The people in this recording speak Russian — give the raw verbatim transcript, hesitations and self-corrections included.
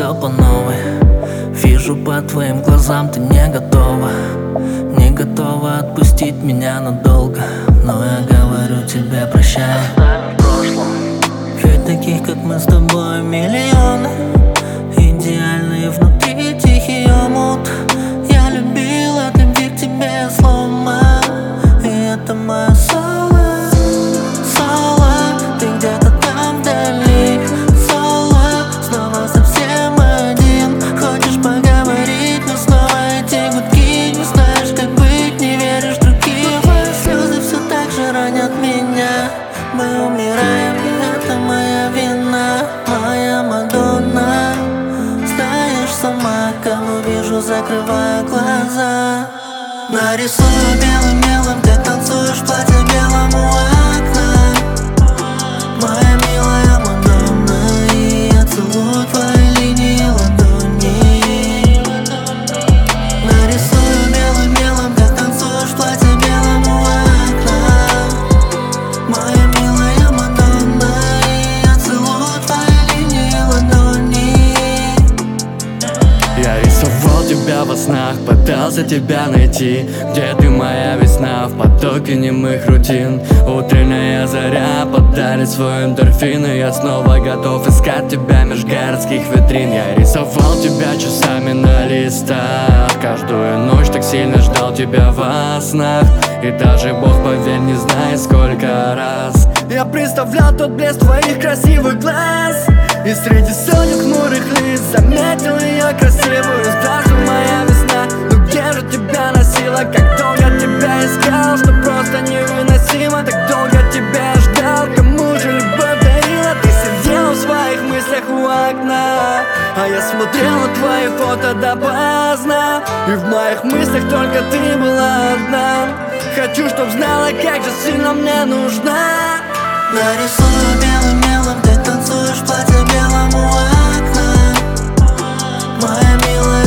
все по новой. Вижу по твоим глазам, ты не готова. Не готова отпустить меня надолго. Но я говорю тебе прощай. Оставим в прошлом. Ведь таких, как мы с тобой, миллионы. Идеальные внутри тихий омут. Я любила любви к тебе словно. И это мое соло, соло. Ты где-то там вдали, соло. Снова совсем один. Хочешь поговорить, но снова эти гудки. Не знаешь, как быть, не веришь в других. Твои слезы все так же ранят меня. Мы умираем, и это моя вина. Моя Мадонна. Знаешь сама, кого вижу, закрываю глаза. Нарисую белым мелом, ты танцуешь в платье белом у окна. Моя милая Мадонна, и я целую твои линии ладони. Нарисую белым мелом, ты танцуешь в платье белом у окна. Моя милая Мадонна, и я целую твои линии ладони. Я рисовал тебя во снах, пытался тебя найти. Где ты, моя весна, в потоке немых рутин? Утренняя заря подарит свой эндорфин. И я снова готов искать тебя меж городских витрин. Я рисовал тебя часами на листах. Каждую ночь так сильно ждал тебя во снах. И даже Бог, поверь, не знает сколько раз я представлял тот блеск твоих красивых глаз. И среди сотен хмурых лиц заметил ее красивую. Здравствуй, моя весна, ну где же тебя носила? Как долго тебя искал, что просто невыносимо. Так долго тебя ждал, кому же любовь дарила? Ты сидела в своих мыслях у окна, а я смотрел на твои фото допоздна. И в моих мыслях только ты была одна. Хочу, чтоб знала, как же сильно мне нужна. Нарисую белым мелом, ты танцуешь в платье белом у окна. Моя милая